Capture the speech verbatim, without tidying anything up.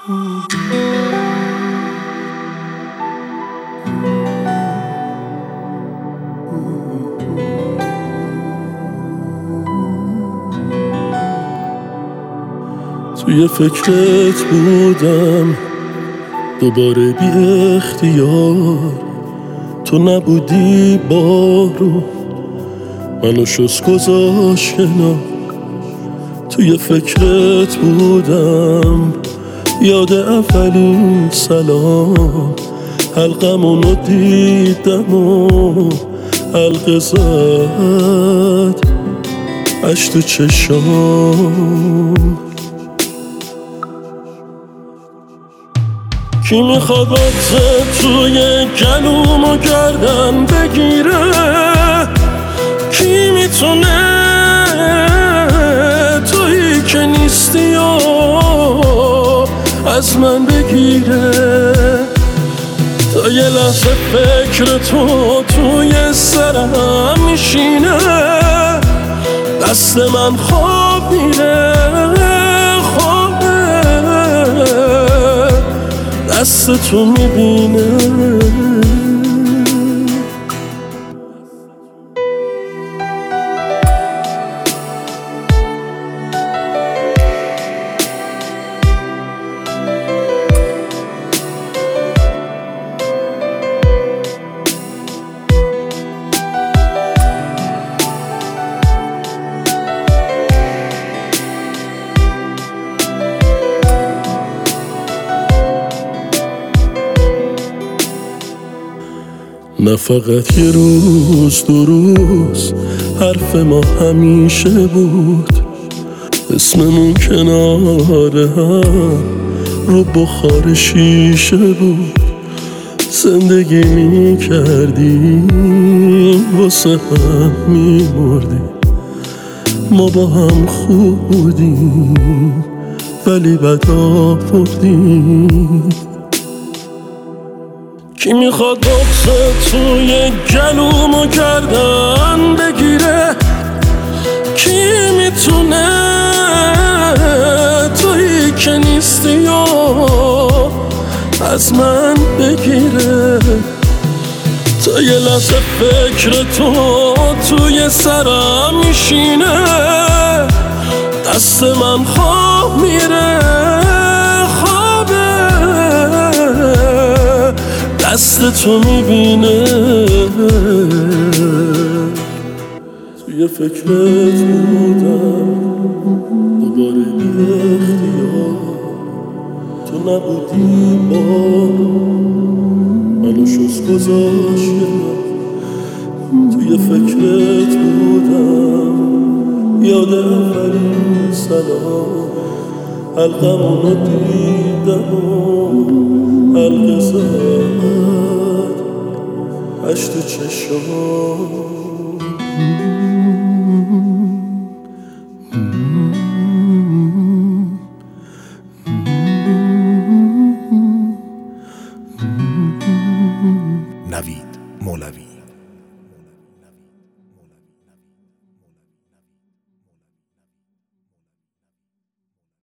توی فکرت بودم دوباره بی اختیار، تو نبودی بارو منو شست گذاشت کنار. توی فکرت بودم یاد اولین سلام، حلقمونو دیدم و حلقه زد عشق تو چشام. کی میخواد بغزه توی گلومو گردن بگیره؟ کی میتونه تویی که نیستی و از من بگیره؟ تا یه لحظه فکر تو توی سرم میشینه، دست من خواب میره، خوابه دست تو میبینه. نه فقط یه روز دو روز، حرف ما همیشه بود، اسممون کنار هم رو بخار شیشه بود. زندگی می کردیم واسه هم می مردیم، ما با هم خوب بودیم ولی بد آوردیم. کی میخواد بغزه توی گلومو گردن بگیره؟ کی میتونه تویی که نیستی و از من بگیره؟ تا یه لحظه فکر تو توی سرم میشینه، دست من خواب میره، دست تو میبینه. توی فکرت بودم دوباره بی اختیار، تو نبودی بارو منو شست گذاشت کنار. توی فکرت بودم یاد اولین سلام، حلقمونو دیدم و حلقه زد عشق تو چشام.